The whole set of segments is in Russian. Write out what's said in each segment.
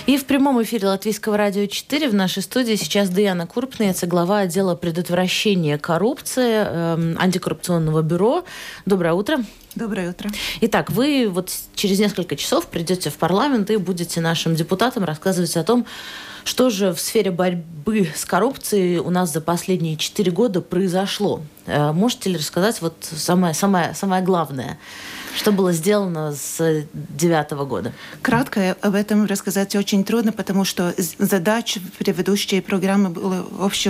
И в прямом эфире Латвийского радио 4 в нашей студии сейчас Даяна Курпниеца, глава отдела предотвращения коррупции антикоррупционного бюро. Доброе утро. Доброе утро. Итак, вы вот через несколько часов придете в парламент и будете нашим депутатам рассказывать о том, что же в сфере борьбы с коррупцией у нас за последние 4 года произошло. Можете ли рассказать вот самое главное, что было сделано с 2009 года? Кратко об этом рассказать очень трудно, потому что задач в предыдущей программе было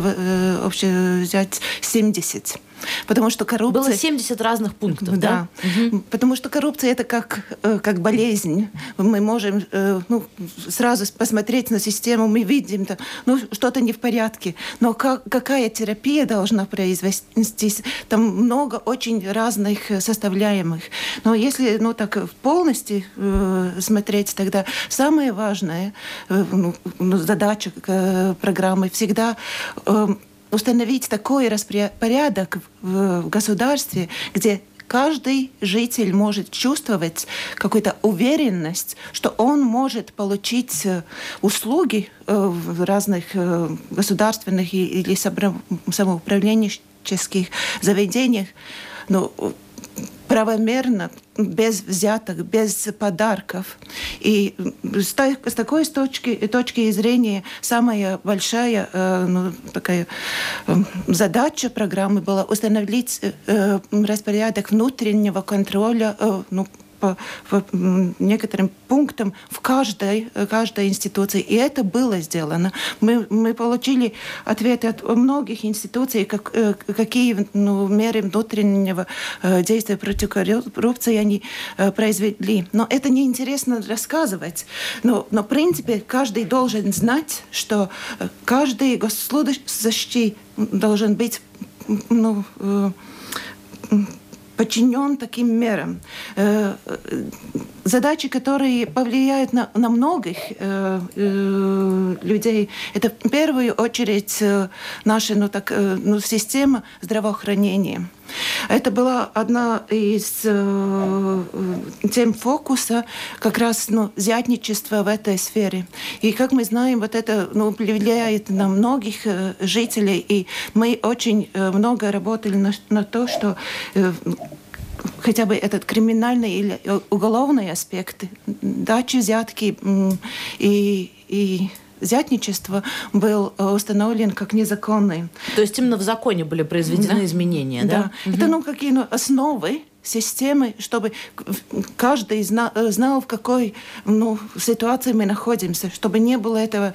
общее взять 70. Потому что коррупция... Было 70 разных пунктов, да? Угу. Потому что коррупция – это как болезнь. Мы можем сразу посмотреть на систему, мы видим, что-то не в порядке. Но какая терапия должна произвестись? Там много очень разных составляемых. Но если так полностью смотреть, тогда самая важная задача программы всегда установить такой распорядок в государстве, где каждый житель может чувствовать какую-то уверенность, что он может получить услуги в разных государственных или самоуправленческих заведениях, правомерно, без взяток, без подарков. И с такой точки зрения самая большая такая задача программы была установить распорядок внутреннего контроля по некоторым пунктам в каждой институции. И это было сделано. Мы получили ответы от многих институций, какие меры внутреннего действия против коррупции они произвели. Но это неинтересно рассказывать. Но в принципе каждый должен знать, что каждый госслужащий должен быть подчинен таким мерам. Задачи, которые повлияют на многих людей, это в первую очередь наша система здравоохранения. Это была одна из тем фокуса, как раз взятничество в этой сфере. И, как мы знаем, вот это влияет на многих жителей, и мы очень много работали на то, что хотя бы этот криминальный или уголовный аспект, дачи, взятки и взятничество был установлен как незаконный. То есть именно в законе были произведены изменения, да? Угу. Это какие основы системы, чтобы каждый знал, в какой ситуации мы находимся, чтобы не было этого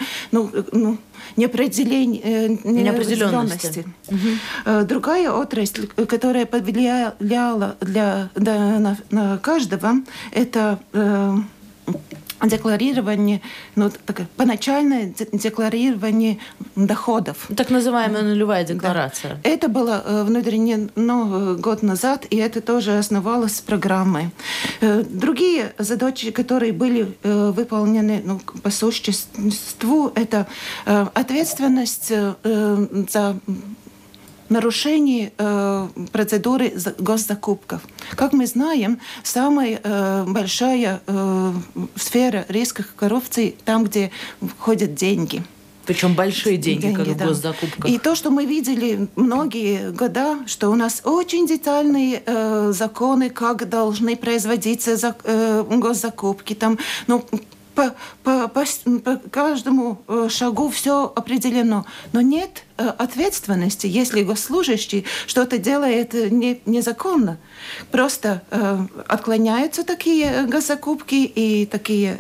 неопределенности. Угу. Другая отрасль, которая повлияла на каждого, это декларирование, поначальное декларирование доходов. Так называемая нулевая декларация. Да. Это было внедрено год назад, и это тоже основалось программой. Другие задачи, которые были выполнены по существу, это ответственность за нарушение процедуры госзакупков. Как мы знаем, самая большая сфера риска коррупции там, где входят деньги. Причем большие деньги как в госзакупках. И то, что мы видели многие года, что у нас очень детальные законы, как должны производиться госзакупки. Там, по каждому шагу все определено. Но нет ответственности, если госслужащий что-то делает незаконно. Просто отклоняются такие госзакупки и такие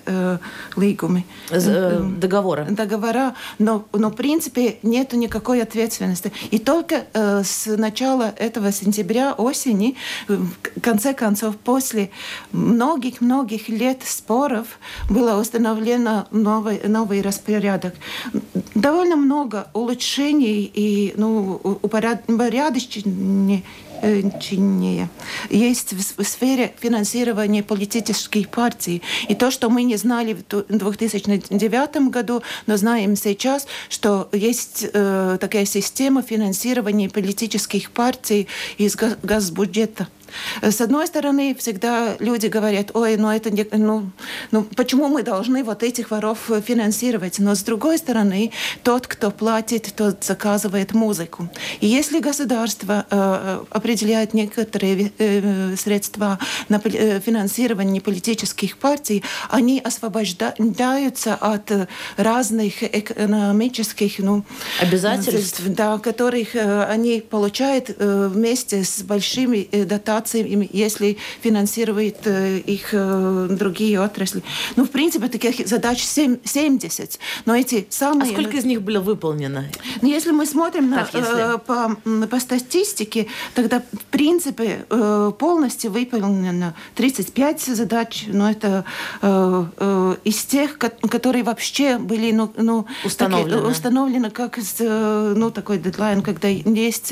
договора, но в принципе нет никакой ответственности. И только с начала этого сентября, осени, в конце концов, после многих лет споров, было установлено новый распорядок. Довольно много улучшений и упорядочения есть в сфере финансирования политических партий. И то, что мы не знали в 2009 году, но знаем сейчас, что есть такая система финансирования политических партий из госбюджета. С одной стороны, всегда люди говорят, ой, это не, почему мы должны вот этих воров финансировать? Но с другой стороны, тот, кто платит, тот заказывает музыку. И если государство определяет некоторые средства на финансирование политических партий, они освобождаются от разных экономических обязательств, да, которых они получают вместе с большими дотациями, если финансируют их другие отрасли. В принципе, таких задач 70. Но эти самые... А сколько из них было выполнено? Если мы смотрим по статистике, тогда, в принципе, полностью выполнено 35 задач, но это из тех, которые вообще были установлены как такой дедлайн, когда есть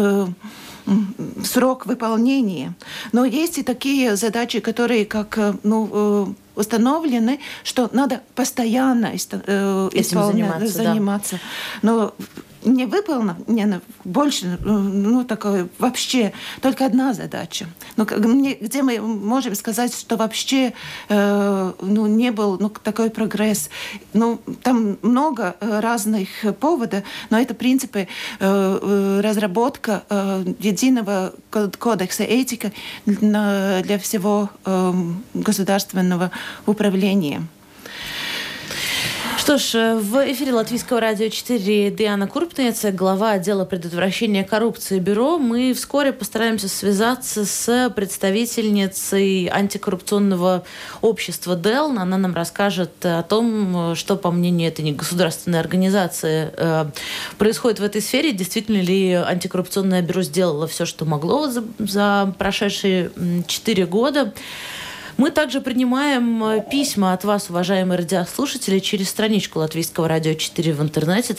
срок выполнения. Но есть и такие задачи, которые установлены, что надо постоянно заниматься. Да. Но не выполнено больше, такое вообще только одна задача. Где мы можем сказать, что вообще не был такой прогресс. Там много разных поводов, но это, в принципе, разработка единого кодекса этики для всего государственного управления. Что ж, в эфире Латвийского радио 4 Диана Курпнеца, глава отдела предотвращения коррупции бюро. Мы вскоре постараемся связаться с представительницей антикоррупционного общества ДЭЛ. Она нам расскажет о том, что, по мнению этой негосударственной организации, происходит в этой сфере. Действительно ли антикоррупционное бюро сделало все, что могло за прошедшие 4 года. Мы также принимаем письма от вас, уважаемые радиослушатели, через страничку Латвийского радио 4 в интернете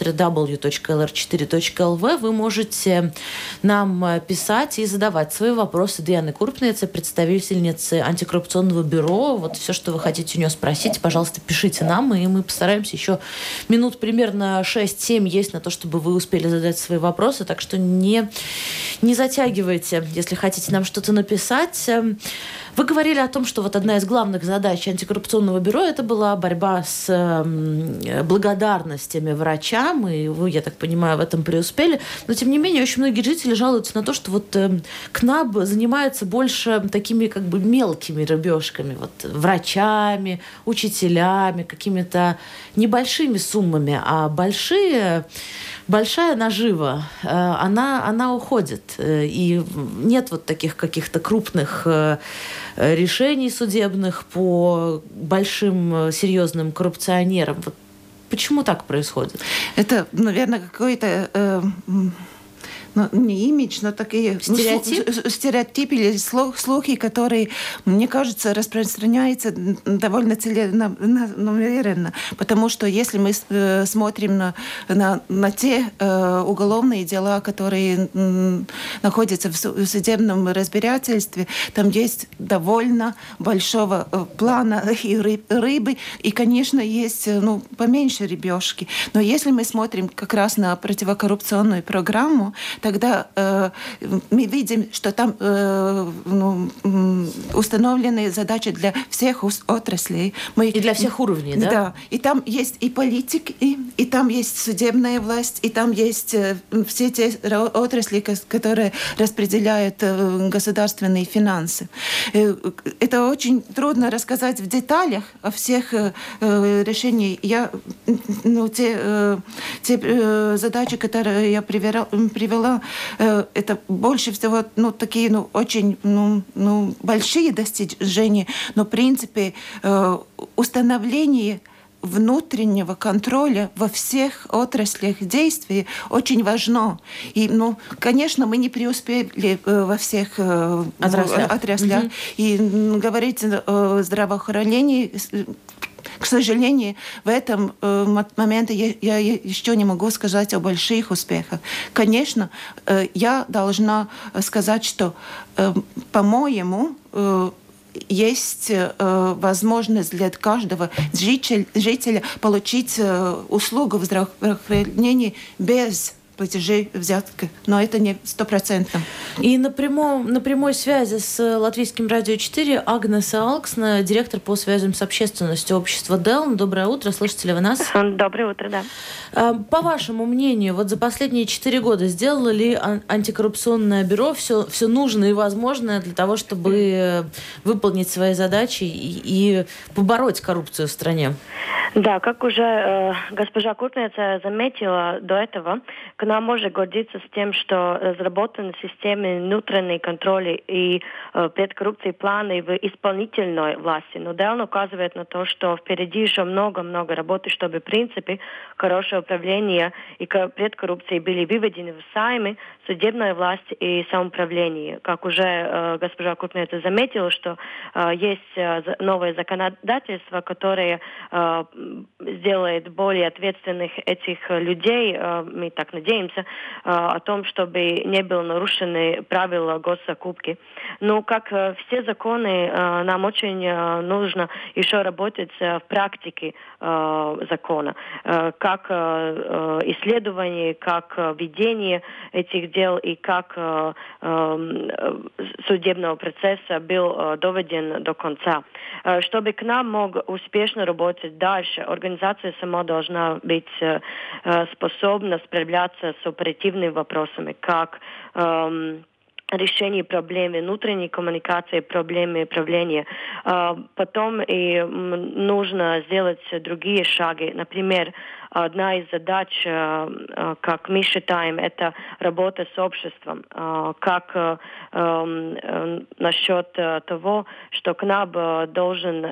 www.lr4.lv. Вы можете нам писать и задавать свои вопросы Диане Курпнеце, представительнице антикоррупционного бюро. Вот все, что вы хотите у нее спросить, пожалуйста, пишите нам, и мы постараемся еще минут примерно 6-7 есть на то, чтобы вы успели задать свои вопросы. Так что не затягивайте, если хотите нам что-то написать. Вы говорили о том, что вот одна из главных задач антикоррупционного бюро это была борьба с благодарностями врачам, и вы, я так понимаю, в этом преуспели. Но, тем не менее, очень многие жители жалуются на то, что вот КНАБ занимается больше такими как бы мелкими рыбешками, вот врачами, учителями, какими-то небольшими суммами, а большая нажива, она уходит. И нет вот таких каких-то крупных решений судебных по большим серьезным коррупционерам. Вот почему так происходит? Это, наверное, какой-то... не имидж, но такие стереотипы или слухи, которые, мне кажется, распространяются довольно целенамеренно. Потому что если мы смотрим на те уголовные дела, которые находятся в судебном разбирательстве, там есть довольно большого плана и рыбы, и, конечно, есть поменьше рыбешки. Но если мы смотрим как раз на противокоррупционную программу, тогда мы видим, что там установлены задачи для всех отраслей. И для всех уровней, да? Да. И там есть и политики, и там есть судебная власть, и там есть все те отрасли, которые распределяют государственные финансы. Это очень трудно рассказать в деталях о всех решениях. Те задачи, которые я привела, это больше всего такие очень большие достижения, но в принципе установление внутреннего контроля во всех отраслях действий очень важно. И, конечно, мы не преуспели во всех отраслях. И говорить о здравоохранении, к сожалению, в этом моменте я еще не могу сказать о больших успехах. Конечно, я должна сказать, что, по-моему, есть возможность для каждого жителя получить услугу в здравоохранении без платежи, взятки, но это не 100%. И на прямой связи с Латвийским радио 4 Агнеса Алксна, директор по связям с общественностью общества ДЭЛН. Доброе утро, слышите ли вы нас? Доброе утро, да. По вашему мнению, вот за последние 4 года сделало ли антикоррупционное бюро все нужное и возможное для того, чтобы выполнить свои задачи и побороть коррупцию в стране? Да, как уже госпожа Курпница заметила до этого, к нам можно гордиться с тем, что разработаны системы внутренней контроля и предкоррупции планы в исполнительной власти. Но ДЭЛН указывает на то, что впереди еще много-много работы, чтобы принципы хорошего управления и предкоррупции были выведены в Сайме, судебной власти и самоуправлении. Как уже госпожа Курпница заметила, что есть новое законодательство, которое сделает более ответственных этих людей, мы так надеемся, о том, чтобы не было нарушены правила госзакупки. Но как все законы, нам очень нужно еще работать в практике закона, как исследование, как ведение этих дел и как судебного процесса был доведен до конца. Чтобы к нам мог успешно работать дальше, организация сама должна быть способна справляться с оперативными вопросами, как решение проблем внутренней коммуникации, проблемы правления. Потом и нужно сделать другие шаги. Например, одна из задач, как мы считаем, это работа с обществом. Как насчет того, что КНАБ должен...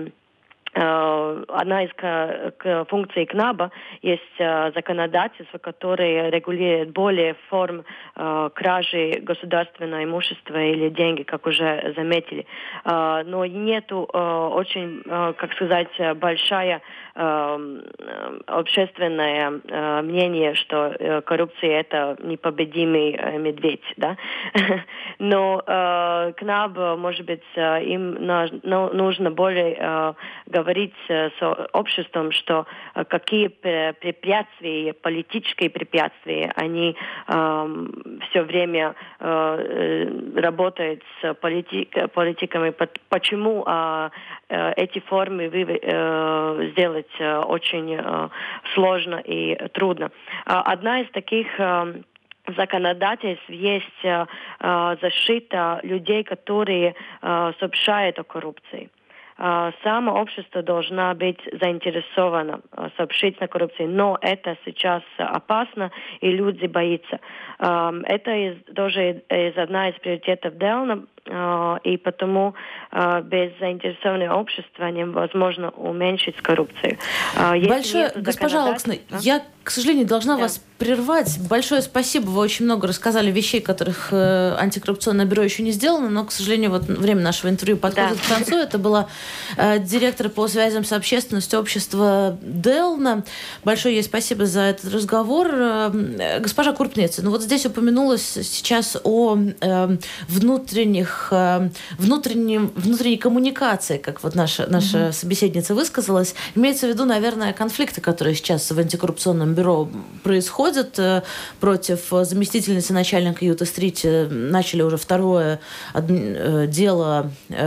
Одна из функций КНАБа есть законодательство, которое регулирует более форм кражи государственного имущества или деньги, как уже заметили. Но нету очень, как сказать, большая общественное мнение, что коррупция это непобедимый медведь, да. Но КНАБ, может быть, им нужно более говорить с обществом, что какие препятствия, политические препятствия, они все время работают с политиками. Почему эти формы сделать очень сложно и трудно. Одна из таких законодательств есть защита людей, которые сообщают о коррупции. Само общество должно быть заинтересовано сообщить о коррупции, но это сейчас опасно, и люди боятся. Это тоже одна из приоритетов ДЭЛНа, и потому без заинтересованного общества невозможно уменьшить коррупцию. Большое, госпожа Алксна, я, к сожалению, должна вас прервать. Большое спасибо. Вы очень много рассказали вещей, которых антикоррупционное бюро еще не сделано, но, к сожалению, вот время нашего интервью подходит к концу. Это была директор по связям с общественностью общества ДЭЛНа. Большое ей спасибо за этот разговор. Госпожа Курпница, ну вот здесь упомянулось сейчас о внутренней коммуникации, как вот наша собеседница высказалась. Имеется в виду, наверное, конфликты, которые сейчас в антикоррупционном бюро происходят. Против заместительницы начальника Юта-Стрит начали уже второе дело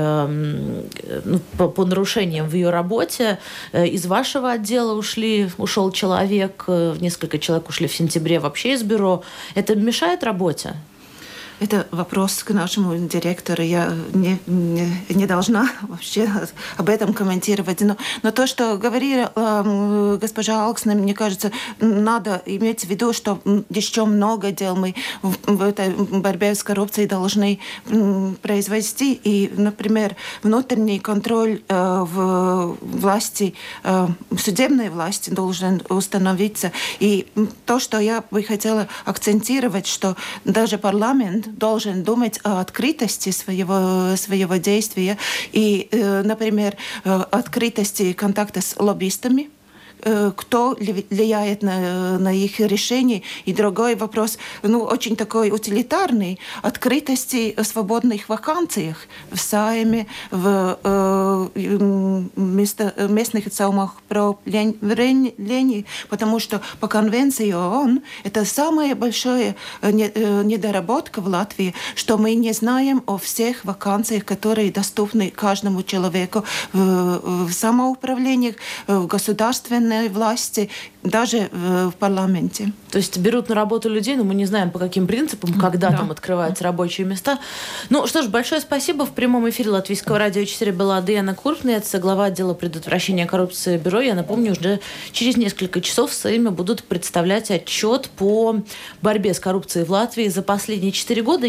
по нарушениям в ее работе. Из вашего отдела ушел человек, несколько человек ушли в сентябре вообще из бюро. Это мешает работе? Это вопрос к нашему директору. Я не должна вообще об этом комментировать. Но то, что говорила госпожа Алксна, мне кажется, надо иметь в виду, что еще много дел мы в этой борьбе с коррупцией должны произвести. И, например, внутренний контроль в власти, в судебной власти должен установиться. И то, что я бы хотела акцентировать, что даже парламент должен думать о открытости своего действия и, например, открытости контакта с лоббистами, кто влияет на их решение. И другой вопрос, очень такой утилитарный, открытости свободных вакансиях в Сайме, в местных самоуправлениях, потому что по конвенции ООН это самая большая недоработка в Латвии, что мы не знаем о всех вакансиях, которые доступны каждому человеку в самоуправлениях, в государственной власти, даже в парламенте. То есть берут на работу людей, но мы не знаем, по каким принципам, когда там открываются рабочие места. Ну что ж, большое спасибо. В прямом эфире Латвийского радио 4 была Диана Курпнеца, глава отдела предотвращения коррупции бюро. Я напомню, уже через несколько часов в Сейме будут представлять отчет по борьбе с коррупцией в Латвии за последние 4 года.